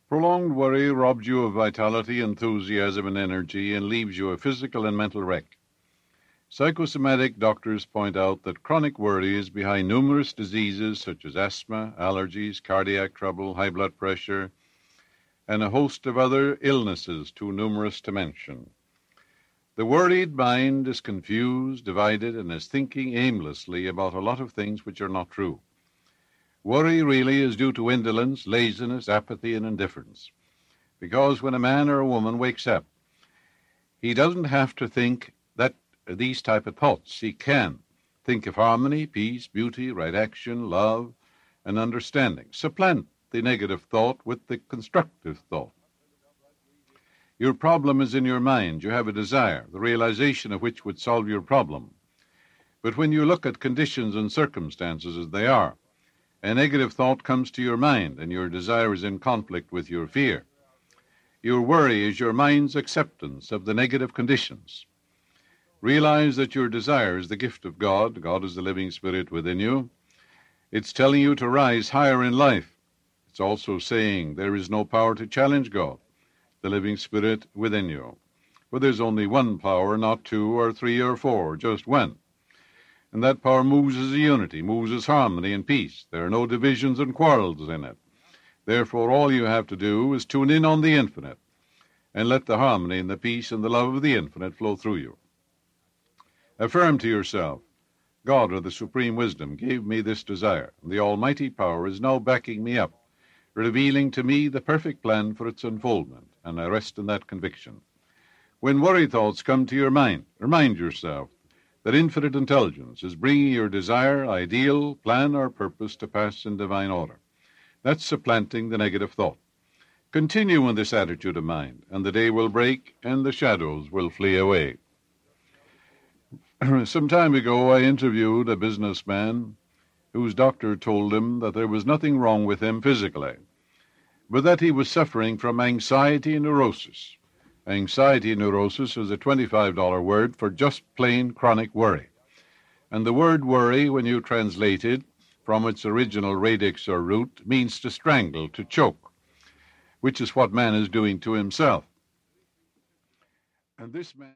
Prolonged worry robs you of vitality, enthusiasm, and energy and leaves you a physical and mental wreck. Psychosomatic doctors point out that chronic worry is behind numerous diseases such as asthma, allergies, cardiac trouble, high blood pressure, and a host of other illnesses too numerous to mention. The worried mind is confused, divided, and is thinking aimlessly about a lot of things which are not true. Worry really is due to indolence, laziness, apathy, and indifference. Because when a man or a woman wakes up, he doesn't have to think these type of thoughts. He can think of harmony, peace, beauty, right action, love, and understanding. Supplant the negative thought with the constructive thought. Your problem is in your mind. You have a desire, the realization of which would solve your problem. But when you look at conditions and circumstances as they are, a negative thought comes to your mind, and your desire is in conflict with your fear. Your worry is your mind's acceptance of the negative conditions. Realize that your desire is the gift of God. God is the living spirit within you. It's telling you to rise higher in life. It's also saying there is no power to challenge God, the living spirit within you. For there's only one power, not two or three or four, just one. And that power moves as a unity, moves as harmony and peace. There are no divisions and quarrels in it. Therefore, all you have to do is tune in on the infinite and let the harmony and the peace and the love of the infinite flow through you. Affirm to yourself, God, or the supreme wisdom, gave me this desire, and the almighty power is now backing me up, revealing to me the perfect plan for its unfoldment, and I rest in that conviction. When worry thoughts come to your mind, remind yourself that infinite intelligence is bringing your desire, ideal, plan, or purpose to pass in divine order. That's supplanting the negative thought. Continue in this attitude of mind, and the day will break, and the shadows will flee away. Some time ago, I interviewed a businessman whose doctor told him that there was nothing wrong with him physically, but that he was suffering from anxiety neurosis. Anxiety neurosis is a $25 word for just plain chronic worry. And the word worry, when you translate it from its original radix or root, means to strangle, to choke, which is what man is doing to himself. And this man